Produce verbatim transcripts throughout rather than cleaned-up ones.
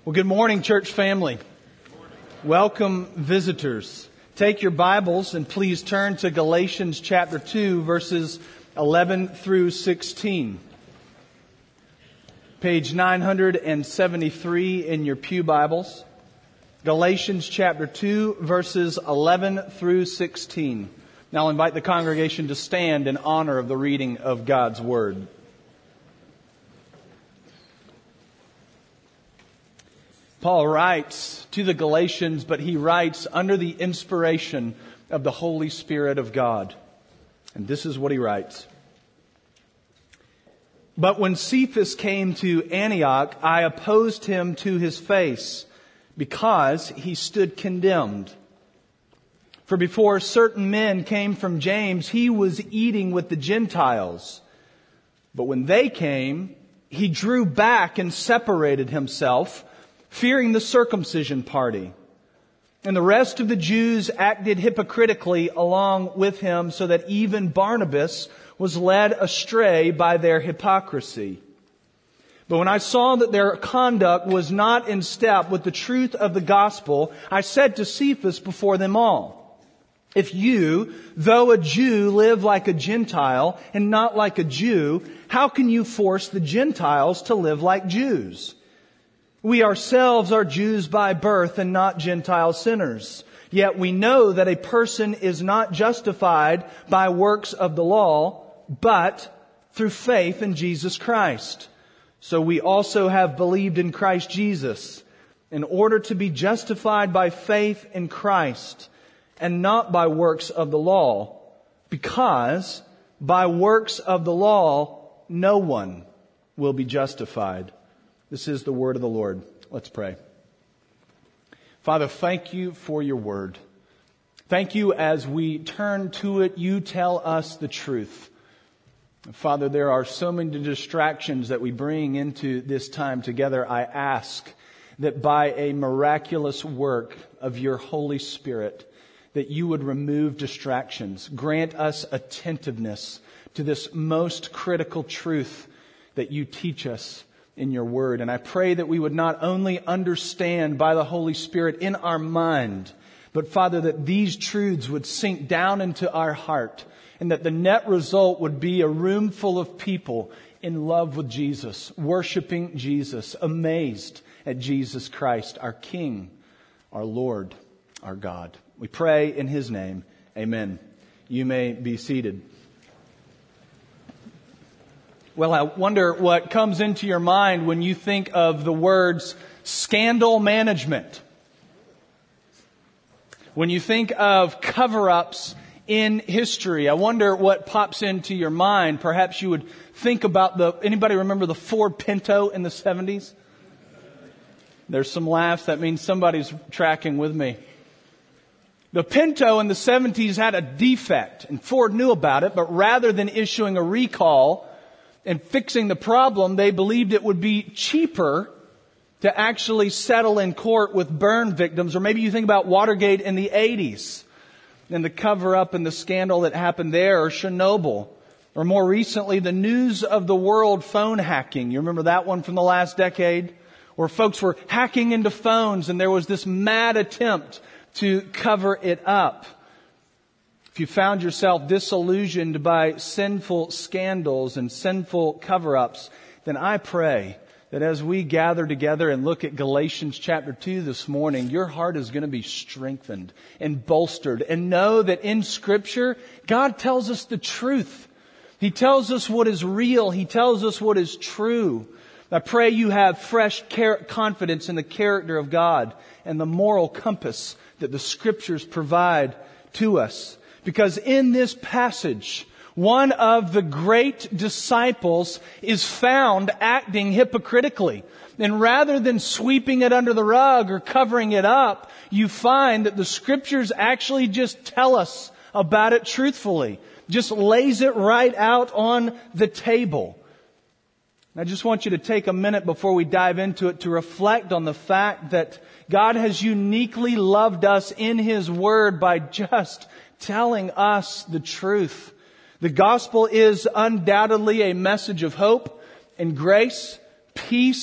Well, good morning, church family. Welcome, visitors. Take your Bibles and please turn to Galatians chapter two, verses eleven through sixteen. Page nine seventy-three in your pew Bibles. Galatians chapter two, verses eleven through sixteen. Now I'll invite the congregation to stand in honor of the reading of God's Word. Paul writes to the Galatians, but he writes under the inspiration of the Holy Spirit of God. And this is what he writes. But when Cephas came to Antioch, I opposed him to his face, because he stood condemned. For before certain men came from James, he was eating with the Gentiles. But when they came, he drew back and separated himself, fearing the circumcision party. And the rest of the Jews acted hypocritically along with him, so that even Barnabas was led astray by their hypocrisy. But when I saw that their conduct was not in step with the truth of the gospel, I said to Cephas before them all, if you, though a Jew, live like a Gentile and not like a Jew, how can you force the Gentiles to live like Jews? We ourselves are Jews by birth and not Gentile sinners. Yet we know that a person is not justified by works of the law, but through faith in Jesus Christ. So we also have believed in Christ Jesus, in order to be justified by faith in Christ, and not by works of the law, because by works of the law no one will be justified. This is the word of the Lord. Let's pray. Father, thank you for your word. Thank you as we turn to it, you tell us the truth. Father, there are so many distractions that we bring into this time together. I ask that by a miraculous work of your Holy Spirit, that you would remove distractions. Grant us attentiveness to this most critical truth that you teach us in your word. And I pray that we would not only understand by the Holy Spirit in our mind, but Father, that these truths would sink down into our heart, and that the net result would be a room full of people in love with Jesus, worshiping Jesus, amazed at Jesus Christ, our King, our Lord, our God. We pray in His name. Amen. You may be seated. Well, I wonder what comes into your mind when you think of the words scandal management. When you think of cover-ups in history, I wonder what pops into your mind. Perhaps you would think about the, anybody remember the Ford Pinto in the seventies? There's some laughs. That means somebody's tracking with me. The Pinto in the seventies had a defect, and Ford knew about it, but rather than issuing a recall and fixing the problem, they believed it would be cheaper to actually settle in court with burn victims. Or maybe you think about Watergate in the eighties and the cover-up and the scandal that happened there, or Chernobyl. Or more recently, the News of the World phone hacking. You remember that one from the last decade? Where folks were hacking into phones and there was this mad attempt to cover it up. If you found yourself disillusioned by sinful scandals and sinful cover-ups, then I pray that as we gather together and look at Galatians chapter two this morning, your heart is going to be strengthened and bolstered. And know that in Scripture, God tells us the truth. He tells us what is real. He tells us what is true. I pray you have fresh confidence in the character of God and the moral compass that the Scriptures provide to us. Because in this passage, one of the great disciples is found acting hypocritically. And rather than sweeping it under the rug or covering it up, you find that the Scriptures actually just tell us about it truthfully. Just lays it right out on the table. I just want you to take a minute before we dive into it to reflect on the fact that God has uniquely loved us in His Word by just telling us the truth. The gospel is undoubtedly a message of hope and grace, peace,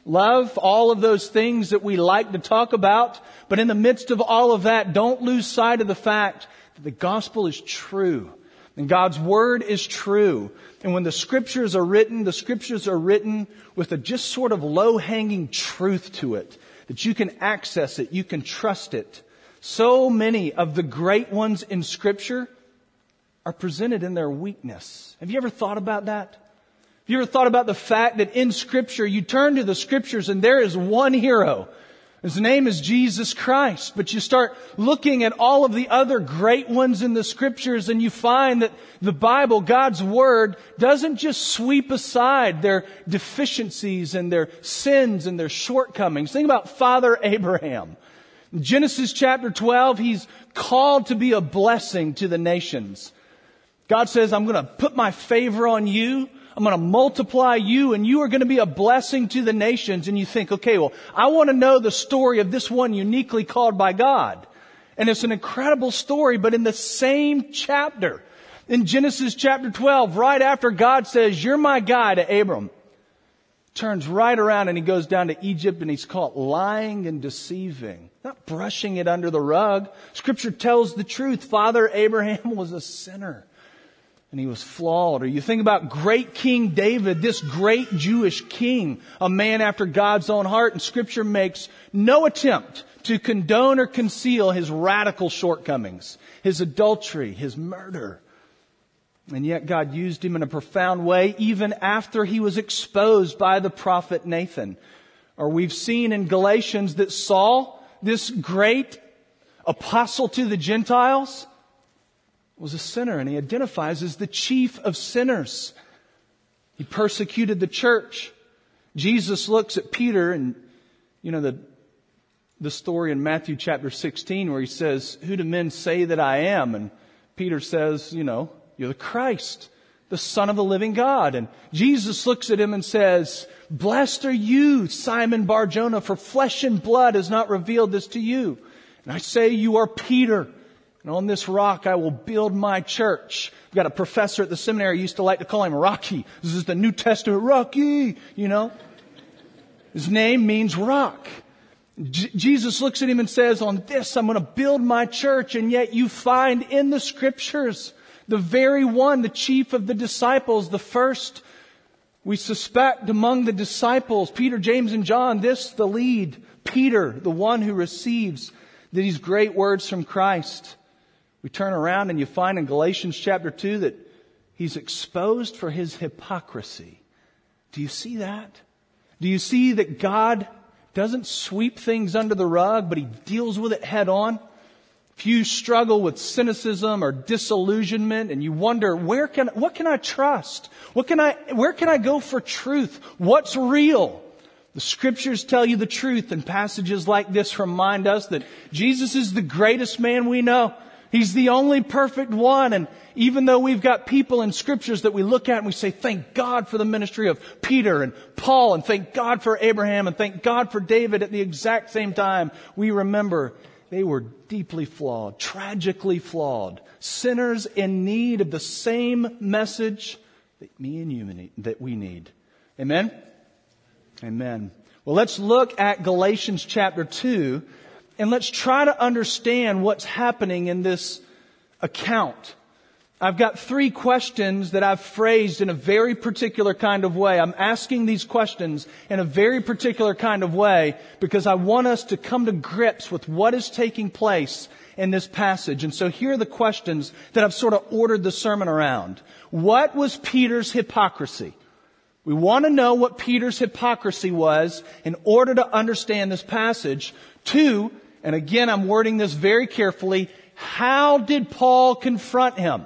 love, all of those things that we like to talk about. But in the midst of all of that, don't lose sight of the fact that the gospel is true. And God's Word is true. And when the Scriptures are written, the Scriptures are written with a just sort of low-hanging truth to it. That you can access it, you can trust it. So many of the great ones in Scripture are presented in their weakness. Have you ever thought about that? Have you ever thought about the fact that in Scripture, you turn to the Scriptures and there is one hero. His name is Jesus Christ. But you start looking at all of the other great ones in the Scriptures and you find that the Bible, God's Word, doesn't just sweep aside their deficiencies and their sins and their shortcomings. Think about Father Abraham. In Genesis chapter twelve, he's called to be a blessing to the nations. God says, I'm going to put my favor on you. I'm going to multiply you and you are going to be a blessing to the nations. And you think, okay, well, I want to know the story of this one uniquely called by God. And it's an incredible story, but in the same chapter, in Genesis chapter twelve, right after God says, you're my guy to Abram, turns right around and he goes down to Egypt and he's caught lying and deceiving, not brushing it under the rug. Scripture tells the truth. Father Abraham was a sinner. And he was flawed. Or you think about great King David, this great Jewish king, a man after God's own heart. And Scripture makes no attempt to condone or conceal his radical shortcomings, his adultery, his murder. And yet God used him in a profound way even after he was exposed by the prophet Nathan. Or we've seen in Galatians that Saul, this great apostle to the Gentiles, was a sinner, and he identifies as the chief of sinners. He persecuted the church. Jesus looks at Peter, and you know the the story in Matthew chapter sixteen where he says, "Who do men say that I am?" And Peter says, you know, "You're the Christ, the Son of the living God." And Jesus looks at him and says, "Blessed are you, Simon Bar-Jonah, for flesh and blood has not revealed this to you. And I say you are Peter. And on this rock I will build my church." I've got a professor at the seminary who used to like to call him Rocky. This is the New Testament Rocky, you know. His name means rock. J- Jesus looks at him and says, "On this I'm going to build my church." And yet you find in the Scriptures the very one, the chief of the disciples, the first we suspect among the disciples, Peter, James, and John, this the lead. Peter, the one who receives these great words from Christ. We turn around and you find in Galatians chapter two that he's exposed for his hypocrisy. Do you see that? Do you see that God doesn't sweep things under the rug, but He deals with it head on? If you struggle with cynicism or disillusionment and you wonder, where can, what can I trust? What can I, where can I go for truth? What's real? The Scriptures tell you the truth, and passages like this remind us that Jesus is the greatest man we know. He's the only perfect one. And even though we've got people in Scriptures that we look at and we say, thank God for the ministry of Peter and Paul, and thank God for Abraham, and thank God for David, at the exact same time, we remember they were deeply flawed, tragically flawed, sinners in need of the same message that me and you need, that we need. Amen? Amen. Well, let's look at Galatians chapter two, and let's try to understand what's happening in this account. I've got three questions that I've phrased in a very particular kind of way. I'm asking these questions in a very particular kind of way because I want us to come to grips with what is taking place in this passage. And so here are the questions that I've sort of ordered the sermon around. What was Peter's hypocrisy? We want to know what Peter's hypocrisy was in order to understand this passage. Two, and again I'm wording this very carefully, how did Paul confront him?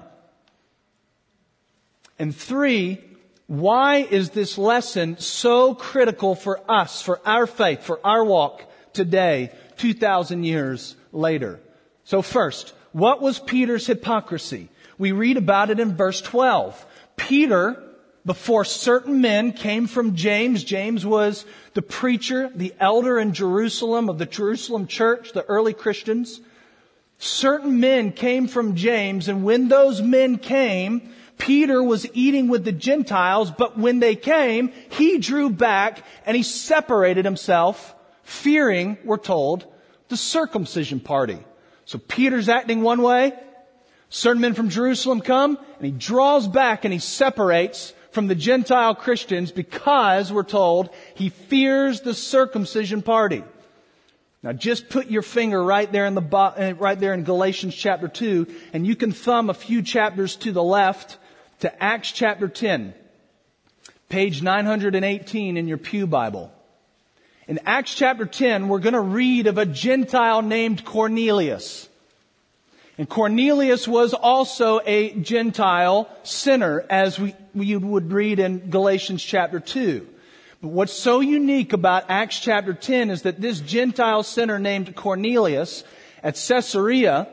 And three, why is this lesson so critical for us, for our faith, for our walk today, two thousand years later? So first, what was Peter's hypocrisy? We read about it in verse twelve. Peter, before certain men came from James. James was the preacher, the elder in Jerusalem of the Jerusalem church, the early Christians. Certain men came from James, and when those men came, Peter was eating with the Gentiles, but when they came, he drew back and he separated himself, fearing, we're told, the circumcision party. So Peter's acting one way. Certain men from Jerusalem come and he draws back and he separates from the Gentile Christians because, we're told, he fears the circumcision party. Now just put your finger right there in the bo- right there in Galatians chapter two, and you can thumb a few chapters to the left to Acts chapter ten, page nine hundred eighteen in your Pew Bible. In Acts chapter ten, we're going to read of a Gentile named Cornelius. And Cornelius was also a Gentile sinner, as we, we would read in Galatians chapter two. But what's so unique about Acts chapter ten is that this Gentile sinner named Cornelius at Caesarea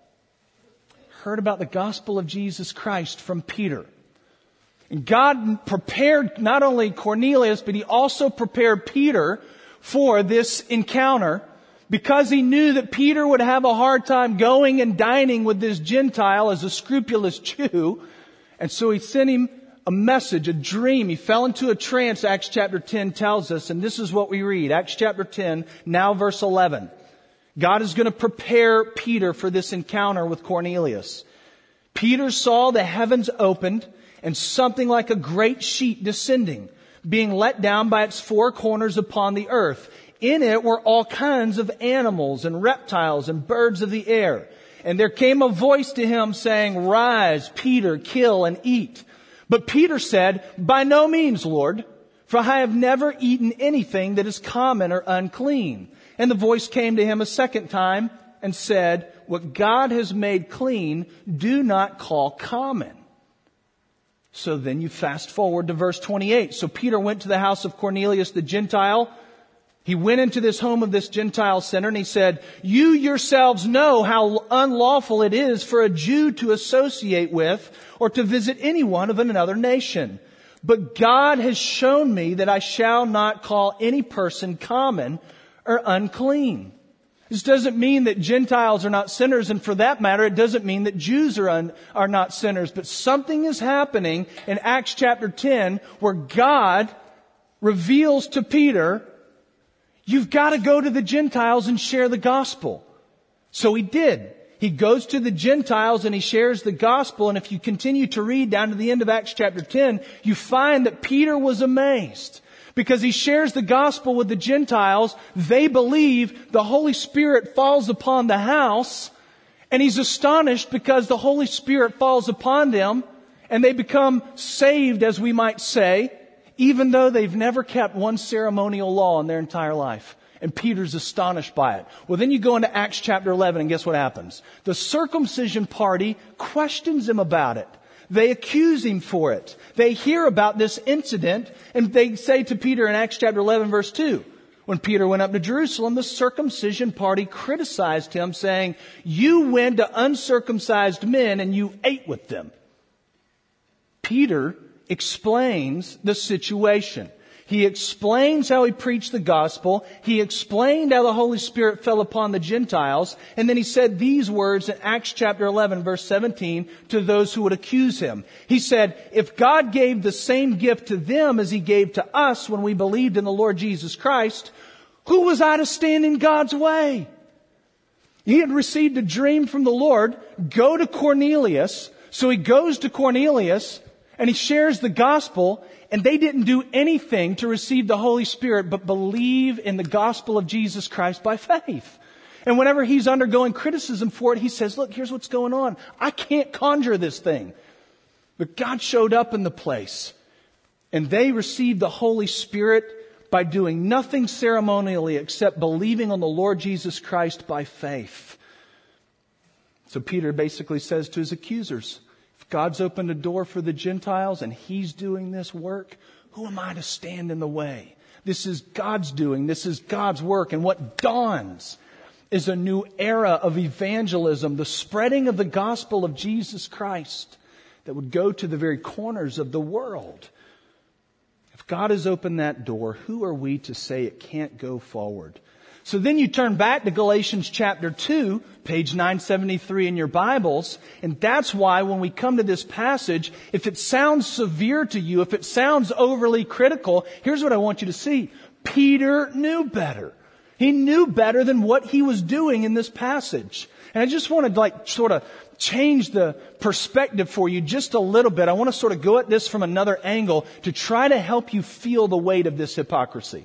heard about the gospel of Jesus Christ from Peter. And God prepared not only Cornelius, but He also prepared Peter for this encounter, because He knew that Peter would have a hard time going and dining with this Gentile as a scrupulous Jew. And so He sent him a message, a dream. He fell into a trance, Acts chapter ten tells us, and this is what we read. Acts chapter ten, now verse eleven. God is going to prepare Peter for this encounter with Cornelius. Peter saw the heavens opened and something like a great sheet descending, being let down by its four corners upon the earth. In it were all kinds of animals and reptiles and birds of the air. And there came a voice to him saying, "Rise, Peter, kill and eat." But Peter said, "By no means, Lord, for I have never eaten anything that is common or unclean." And the voice came to him a second time and said, "What God has made clean, do not call common." So then you fast forward to verse twenty-eight. So Peter went to the house of Cornelius the Gentile. He went into this home of this Gentile sinner and he said, "You yourselves know how unlawful it is for a Jew to associate with or to visit anyone of another nation. But God has shown me that I shall not call any person common or unclean." This doesn't mean that Gentiles are not sinners, and for that matter, it doesn't mean that Jews are un, are not sinners. But something is happening in Acts chapter ten where God reveals to Peter, you've got to go to the Gentiles and share the gospel. So he did. He goes to the Gentiles and he shares the gospel. And if you continue to read down to the end of Acts chapter ten, you find that Peter was amazed. Because he shares the gospel with the Gentiles, they believe, the Holy Spirit falls upon the house, and he's astonished because the Holy Spirit falls upon them, and they become saved, as we might say, even though they've never kept one ceremonial law in their entire life. And Peter's astonished by it. Well, then you go into Acts chapter eleven, and guess what happens? The circumcision party questions him about it. They accuse him for it. They hear about this incident, and they say to Peter in Acts chapter eleven, verse two, when Peter went up to Jerusalem, the circumcision party criticized him, saying, "You went to uncircumcised men and you ate with them." Peter explains the situation. He explains how he preached the gospel. He explained how the Holy Spirit fell upon the Gentiles. And then he said these words in Acts chapter eleven, verse seventeen, to those who would accuse him. He said, "If God gave the same gift to them as He gave to us when we believed in the Lord Jesus Christ, who was I to stand in God's way?" He had received a dream from the Lord. Go to Cornelius. So he goes to Cornelius and he shares the gospel. And they didn't do anything to receive the Holy Spirit but believe in the gospel of Jesus Christ by faith. And whenever he's undergoing criticism for it, he says, "Look, here's what's going on. I can't conjure this thing." But God showed up in the place. And they received the Holy Spirit by doing nothing ceremonially except believing on the Lord Jesus Christ by faith. So Peter basically says to his accusers, God's opened a door for the Gentiles and He's doing this work, who am I to stand in the way? This is God's doing. This is God's work. And what dawns is a new era of evangelism, the spreading of the gospel of Jesus Christ that would go to the very corners of the world. If God has opened that door, who are we to say it can't go forward? So then you turn back to Galatians chapter two, page nine seventy-three in your Bibles, and that's why when we come to this passage, if it sounds severe to you, if it sounds overly critical, here's what I want you to see. Peter knew better. He knew better than what he was doing in this passage. And I just want to like sort of change the perspective for you just a little bit. I want to sort of go at this from another angle to try to help you feel the weight of this hypocrisy.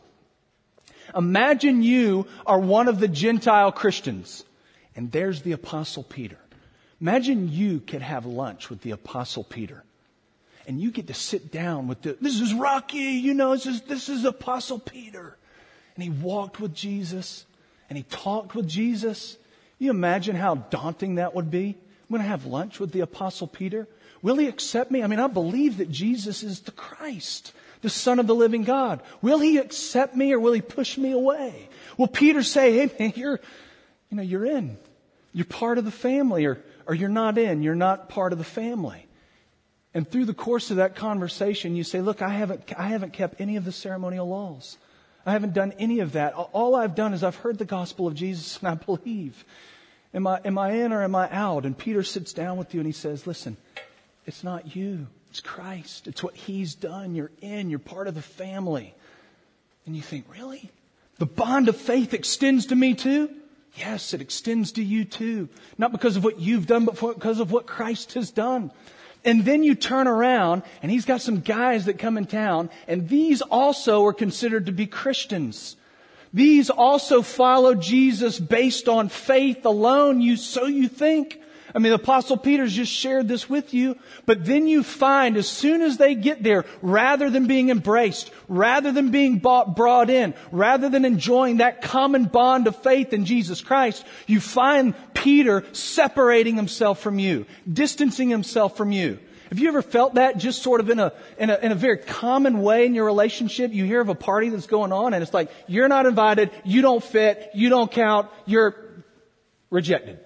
Imagine you are one of the Gentile Christians, and there's the Apostle Peter. Imagine you could have lunch with the Apostle Peter, and you get to sit down with the, this is Rocky, you know, this is, this is Apostle Peter. And he walked with Jesus, and he talked with Jesus. You imagine how daunting that would be? I'm going to have lunch with the Apostle Peter. Will he accept me? I mean, I believe that Jesus is the Christ, the Son of the living God. Will he accept me or will he push me away? Will Peter say, hey man, you're, you know, you're in. You're part of the family, or, or you're not in. You're not part of the family. And through the course of that conversation, you say, look, I haven't, I haven't kept any of the ceremonial laws. I haven't done any of that. All I've done is I've heard the gospel of Jesus and I believe. Am I, am I in or am I out? And Peter sits down with you and he says, listen, it's not you. It's Christ. It's what he's done. You're in. You're part of the family. And you think, really? The bond of faith extends to me too? Yes, it extends to you too. Not because of what you've done, but because of what Christ has done. And then you turn around and he's got some guys that come in town, and these also are considered to be Christians. These also follow Jesus based on faith alone. You, so you think. I mean, the Apostle Peter's just shared this with you. But then you find as soon as they get there, rather than being embraced, rather than being bought, brought in, rather than enjoying that common bond of faith in Jesus Christ, you find Peter separating himself from you, distancing himself from you. Have you ever felt that just sort of in a, in a, in a very common way in your relationship? You hear of a party that's going on and it's like, you're not invited, you don't fit, you don't count, you're rejected.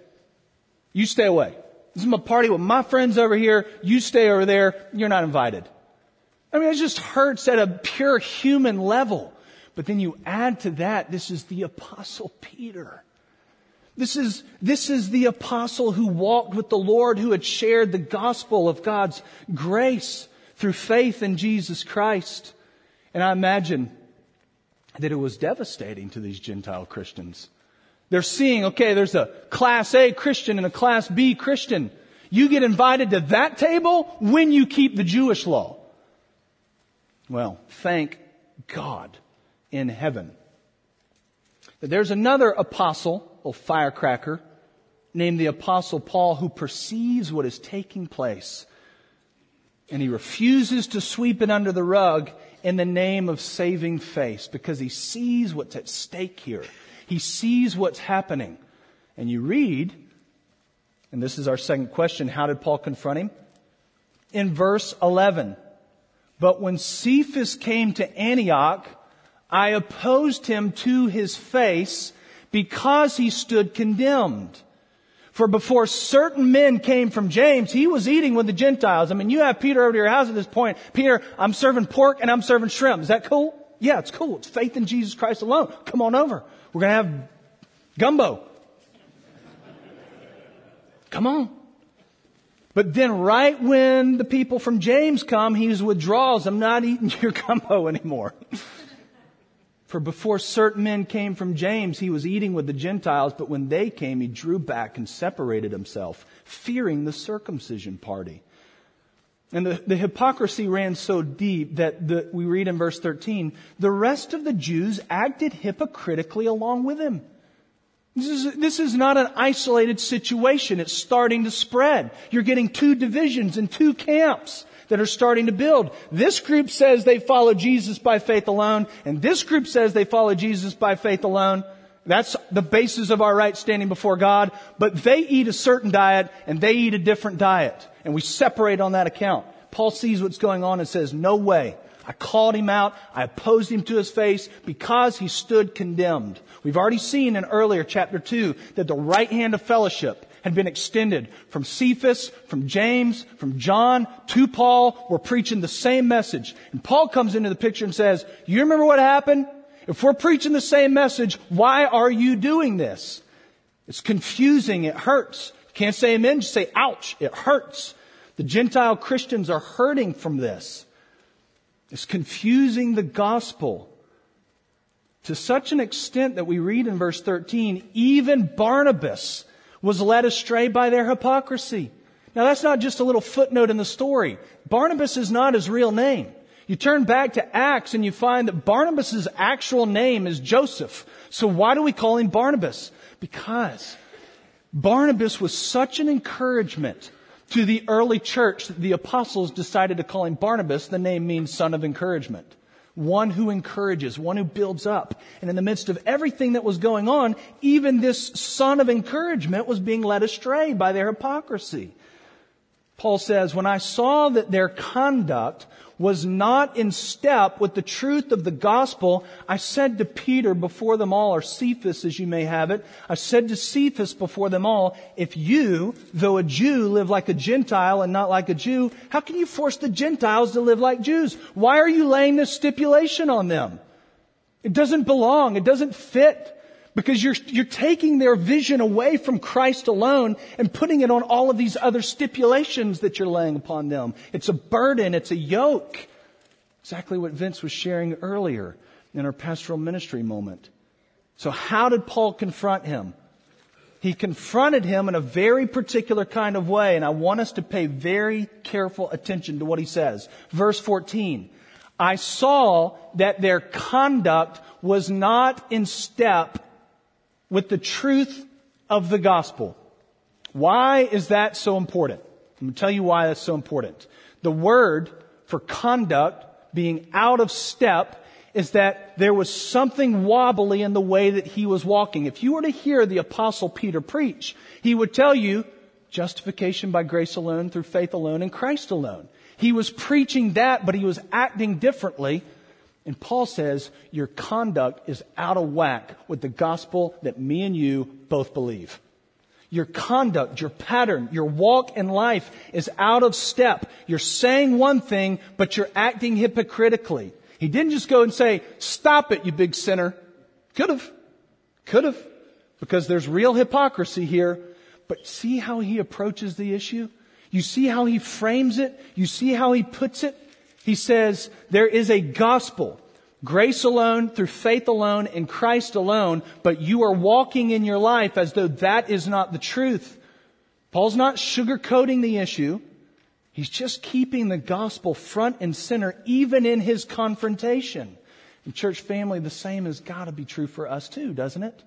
You stay away. This is my party with my friends over here. You stay over there. You're not invited. I mean, it just hurts at a pure human level. But then you add to that, this is the Apostle Peter. This is, this is the apostle who walked with the Lord, who had shared the gospel of God's grace through faith in Jesus Christ. And I imagine that it was devastating to these Gentile Christians. They're seeing, okay, there's a class A Christian and a class B Christian. You get invited to that table when you keep the Jewish law. Well, thank God in heaven that there's another apostle, a firecracker, named the Apostle Paul, who perceives what is taking place. And he refuses to sweep it under the rug in the name of saving face, because he sees what's at stake here. He sees what's happening. And you read, and this is our second question, how did Paul confront him? In verse eleven, but when Cephas came to Antioch, I opposed him to his face because he stood condemned. For before certain men came from James, he was eating with the Gentiles. I mean, you have Peter over to your house at this point. Peter, I'm serving pork and I'm serving shrimp. Is that cool? Yeah, it's cool. It's faith in Jesus Christ alone. Come on over. We're going to have gumbo. Come on. But then right when the people from James come, he withdraws. I'm not eating your gumbo anymore. For before certain men came from James, he was eating with the Gentiles. But when they came, he drew back and separated himself, fearing the circumcision party. And the, the hypocrisy ran so deep that the, we read in verse thirteen, the rest of the Jews acted hypocritically along with him. This is, this is not an isolated situation. It's starting to spread. You're getting two divisions and two camps that are starting to build. This group says they follow Jesus by faith alone, and this group says they follow Jesus by faith alone. That's the basis of our right standing before God. But they eat a certain diet and they eat a different diet. And we separate on that account. Paul sees what's going on and says, no way. I called him out. I opposed him to his face because he stood condemned. We've already seen in earlier chapter two that the right hand of fellowship had been extended from Cephas, from James, from John to Paul. We're preaching the same message. And Paul comes into the picture and says, you remember what happened? If we're preaching the same message, why are you doing this? It's confusing. It hurts. You can't say amen, just say ouch. It hurts. The Gentile Christians are hurting from this. It's confusing the gospel to such an extent that we read in verse thirteen, even Barnabas was led astray by their hypocrisy. Now that's not just a little footnote in the story. Barnabas is not his real name. You turn back to Acts and you find that Barnabas' actual name is Joseph. So why do we call him Barnabas? Because Barnabas was such an encouragement to the early church that the apostles decided to call him Barnabas. The name means son of encouragement. One who encourages, one who builds up. And in the midst of everything that was going on, even this son of encouragement was being led astray by their hypocrisy. Paul says, when I saw that their conduct was not in step with the truth of the gospel, I said to Peter before them all, or Cephas as you may have it, I said to Cephas before them all, if you, though a Jew, live like a Gentile and not like a Jew, how can you force the Gentiles to live like Jews? Why are you laying this stipulation on them? It doesn't belong. It doesn't fit. Because you're, you're taking their vision away from Christ alone and putting it on all of these other stipulations that you're laying upon them. It's a burden. It's a yoke. Exactly what Vince was sharing earlier in our pastoral ministry moment. So how did Paul confront him? He confronted him in a very particular kind of way. And I want us to pay very careful attention to what he says. Verse fourteen. I saw that their conduct was not in step with the truth of the gospel. Why is that so important? I'm going to tell you why that's so important. The word for conduct being out of step is that there was something wobbly in the way that he was walking. If you were to hear the Apostle Peter preach, he would tell you justification by grace alone, through faith alone, in Christ alone. He was preaching that, but he was acting differently. And Paul says, your conduct is out of whack with the gospel that me and you both believe. Your conduct, your pattern, your walk in life is out of step. You're saying one thing, but you're acting hypocritically. He didn't just go and say, stop it, you big sinner. Could have. Could have. Because there's real hypocrisy here. But see how he approaches the issue? You see how he frames it? You see how he puts it? He says, there is a gospel, grace alone, through faith alone, in Christ alone, but you are walking in your life as though that is not the truth. Paul's not sugarcoating the issue. He's just keeping the gospel front and center, even in his confrontation. And church family, the same has got to be true for us too, doesn't it?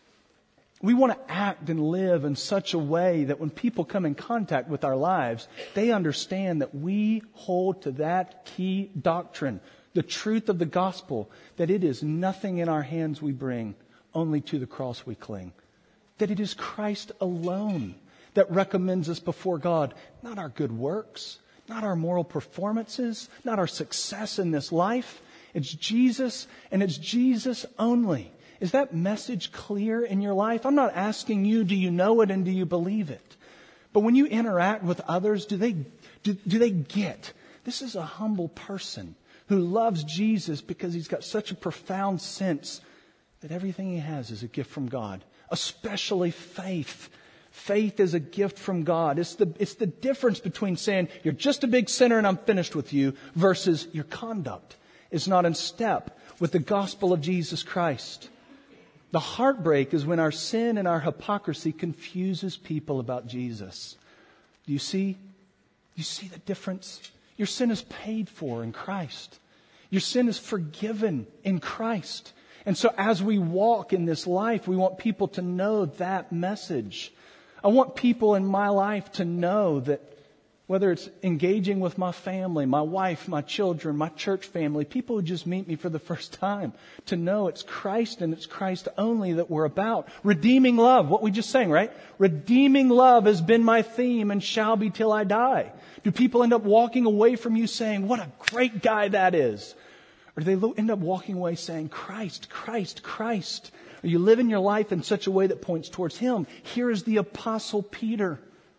We want to act and live in such a way that when people come in contact with our lives, they understand that we hold to that key doctrine, the truth of the gospel, that it is nothing in our hands we bring, only to the cross we cling. That it is Christ alone that recommends us before God, not our good works, not our moral performances, not our success in this life. It's Jesus, and it's Jesus only. Is that message clear in your life? I'm not asking you, do you know it and do you believe it? But when you interact with others, do they, do, do they get, this is a humble person who loves Jesus because he's got such a profound sense that everything he has is a gift from God, especially faith. Faith is a gift from God. It's the, it's the difference between saying, you're just a big sinner and I'm finished with you, versus your conduct is not in step with the gospel of Jesus Christ. The heartbreak is when our sin and our hypocrisy confuses people about Jesus. Do you see? Do you see the difference? Your sin is paid for in Christ. Your sin is forgiven in Christ. And so as we walk in this life, we want people to know that message. I want people in my life to know that whether it's engaging with my family, my wife, my children, my church family, people who just meet me for the first time, to know it's Christ and it's Christ only that we're about. Redeeming love, what we just sang, right? Redeeming love has been my theme and shall be till I die. Do people end up walking away from you saying, what a great guy that is? Or do they end up walking away saying, Christ, Christ, Christ? Are you living your life in such a way that points towards Him? Here is the Apostle Peter,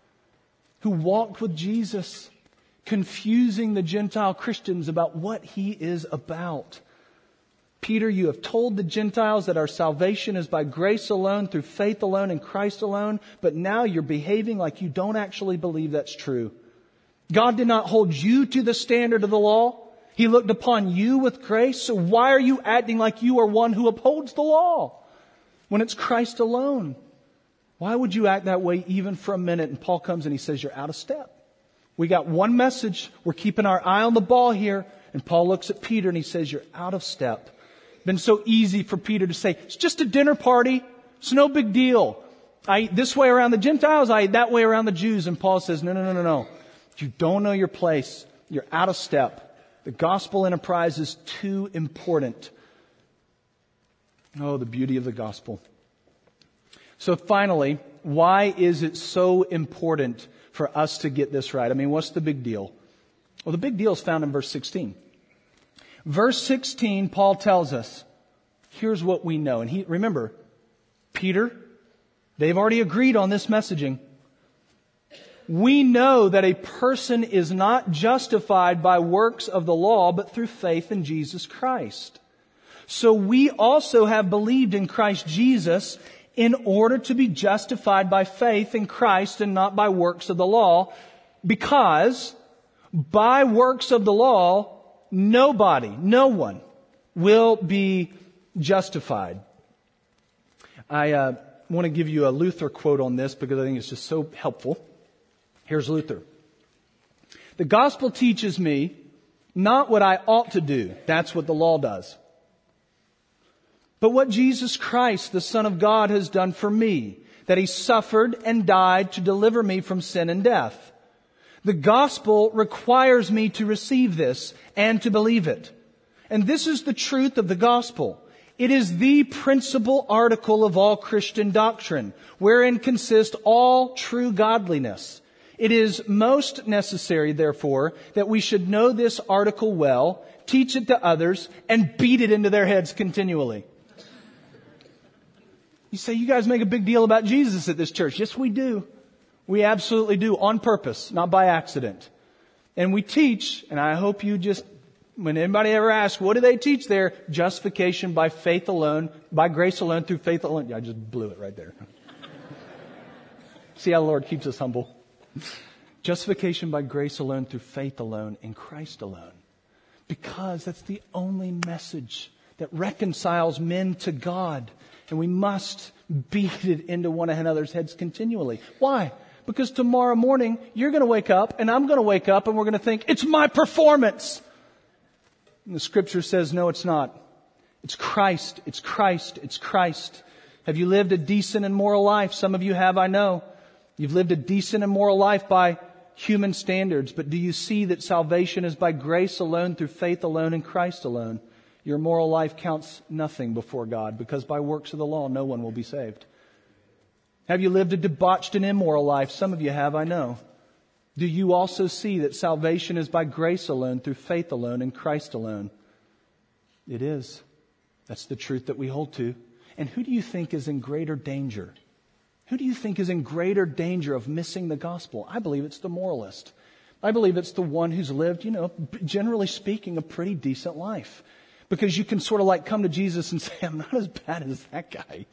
who walked with Jesus, confusing the Gentile Christians about what He is about. Peter, you have told the Gentiles that our salvation is by grace alone, through faith alone, in Christ alone, but now you're behaving like you don't actually believe that's true. God did not hold you to the standard of the law. He looked upon you with grace. So why are you acting like you are one who upholds the law when it's Christ alone? Why would you act that way even for a minute? And Paul comes and he says, you're out of step. We got one message. We're keeping our eye on the ball here. And Paul looks at Peter and he says, you're out of step. Been so easy for Peter to say, it's just a dinner party. It's no big deal. I eat this way around the Gentiles. I eat that way around the Jews. And Paul says, no, no, no, no, no. You don't know your place. You're out of step. The gospel enterprise is too important. Oh, the beauty of the gospel. So finally, why is it so important for us to get this right? I mean, what's the big deal? Well, the big deal is found in verse sixteen. Verse sixteen, Paul tells us, here's what we know. And he, remember, Peter, they've already agreed on this messaging. We know that a person is not justified by works of the law, but through faith in Jesus Christ. So we also have believed in Christ Jesus in order to be justified by faith in Christ and not by works of the law, because by works of the law, nobody, no one will be justified. I uh, want to give you a Luther quote on this because I think it's just so helpful. Here's Luther. The gospel teaches me not what I ought to do. That's what the law does. But what Jesus Christ, the Son of God, has done for me, that He suffered and died to deliver me from sin and death. The gospel requires me to receive this and to believe it. And this is the truth of the gospel. It is the principal article of all Christian doctrine, wherein consists all true godliness. It is most necessary, therefore, that we should know this article well, teach it to others, and beat it into their heads continually. You say, you guys make a big deal about Jesus at this church. Yes, we do. We absolutely do, on purpose, not by accident. And we teach, and I hope you just, when anybody ever asks, what do they teach there? Justification by faith alone, by grace alone, through faith alone. Yeah, I just blew it right there. See how the Lord keeps us humble. Justification by grace alone, through faith alone, in Christ alone. Because that's the only message that reconciles men to God. And we must beat it into one another's heads continually. Why? Because tomorrow morning, you're going to wake up, and I'm going to wake up, and we're going to think, it's my performance. And the Scripture says, no, it's not. It's Christ. It's Christ. It's Christ. Have you lived a decent and moral life? Some of you have, I know. You've lived a decent and moral life by human standards. But do you see that salvation is by grace alone, through faith alone, in Christ alone? Your moral life counts nothing before God, because by works of the law, no one will be saved. Have you lived a debauched and immoral life? Some of you have, I know. Do you also see that salvation is by grace alone, through faith alone, in Christ alone? It is. That's the truth that we hold to. And who do you think is in greater danger? Who do you think is in greater danger of missing the gospel? I believe it's the moralist. I believe it's the one who's lived, you know, generally speaking, a pretty decent life. Because you can sort of like come to Jesus and say, I'm not as bad as that guy.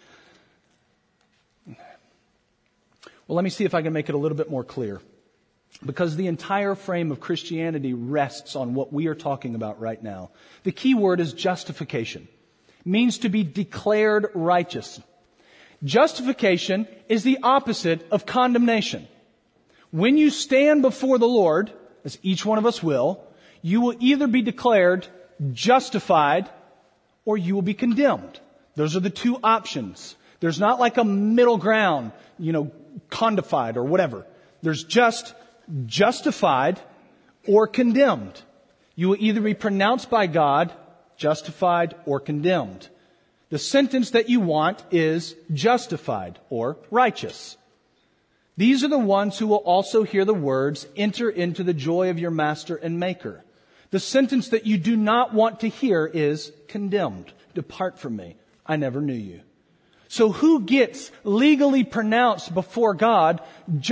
Well, let me see if I can make it a little bit more clear. Because the entire frame of Christianity rests on what we are talking about right now. The key word is justification. It means to be declared righteous. Justification is the opposite of condemnation. When you stand before the Lord, as each one of us will, you will either be declared justified or you will be condemned. Those are the two options. There's not like a middle ground, you know, condified or whatever. There's just justified or condemned. You will either be pronounced by God justified or condemned. The sentence that you want is justified or righteous. These are the ones who will also hear the words, enter into the joy of your master and maker. The sentence that you do not want to hear is condemned. Depart from me. I never knew you. So who gets legally pronounced before God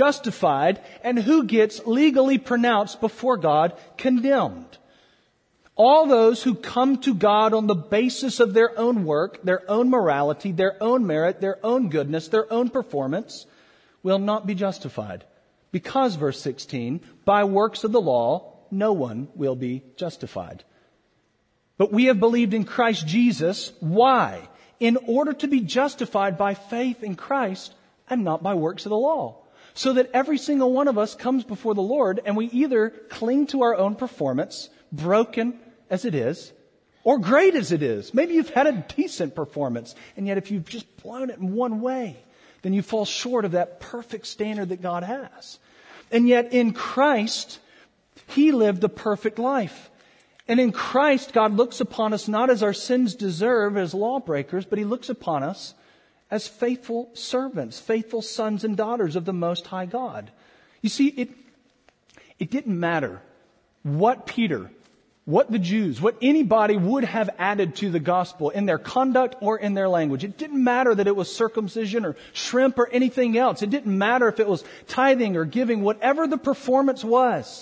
justified, and who gets legally pronounced before God condemned? All those who come to God on the basis of their own work, their own morality, their own merit, their own goodness, their own performance, will not be justified. Because, verse sixteen, by works of the law, no one will be justified. But we have believed in Christ Jesus. Why? In order to be justified by faith in Christ and not by works of the law. So that every single one of us comes before the Lord and we either cling to our own performance, broken as it is, or great as it is. Maybe you've had a decent performance, and yet if you've just blown it in one way, then you fall short of that perfect standard that God has. And yet in Christ, He lived the perfect life. And in Christ, God looks upon us not as our sins deserve as lawbreakers, but He looks upon us as faithful servants, faithful sons and daughters of the Most High God. You see, it, it didn't matter what Peter, what the Jews, what anybody would have added to the gospel in their conduct or in their language. It didn't matter that it was circumcision or shrimp or anything else. It didn't matter if it was tithing or giving, whatever the performance was.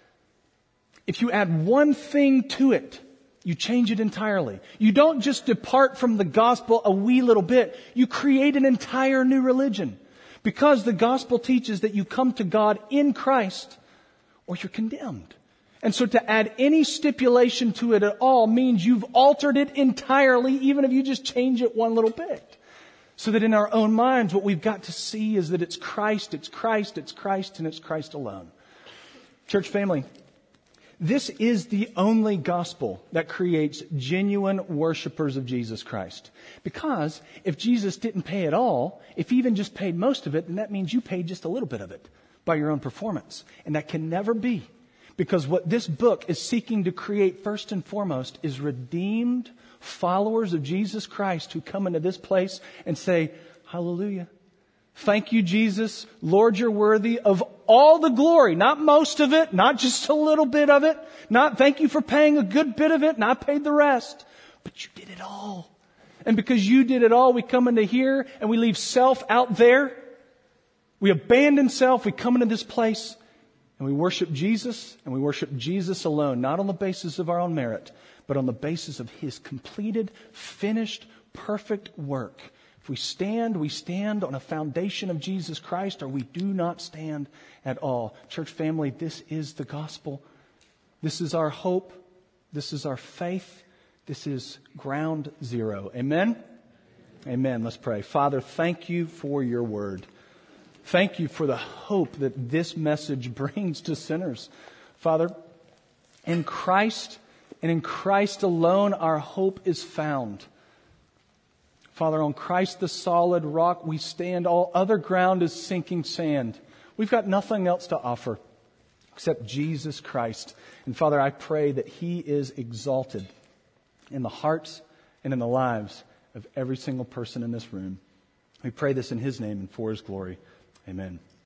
If you add one thing to it, you change it entirely. You don't just depart from the gospel a wee little bit. You create an entire new religion. Because the gospel teaches that you come to God in Christ or you're condemned. And so to add any stipulation to it at all means you've altered it entirely, even if you just change it one little bit. So that in our own minds, what we've got to see is that it's Christ, it's Christ, it's Christ, and it's Christ alone. Church family, this is the only gospel that creates genuine worshipers of Jesus Christ. Because if Jesus didn't pay it all, if He even just paid most of it, then that means you paid just a little bit of it by your own performance. And that can never be. Because what this book is seeking to create first and foremost is redeemed followers of Jesus Christ who come into this place and say, hallelujah. Thank you, Jesus. Lord, you're worthy of all the glory. Not most of it, not just a little bit of it. Not thank you for paying a good bit of it and I paid the rest. But you did it all. And because you did it all, we come into here and we leave self out there. We abandon self. We come into this place. And we worship Jesus, and we worship Jesus alone, not on the basis of our own merit, but on the basis of His completed, finished, perfect work. If we stand, we stand on a foundation of Jesus Christ, or we do not stand at all. Church family, this is the gospel. This is our hope. This is our faith. This is ground zero. Amen? Amen. Let's pray. Father, thank you for your word. Thank you for the hope that this message brings to sinners. Father, in Christ and in Christ alone our hope is found. Father, on Christ the solid rock we stand. All other ground is sinking sand. We've got nothing else to offer except Jesus Christ. And Father, I pray that He is exalted in the hearts and in the lives of every single person in this room. We pray this in His name and for His glory. Amen.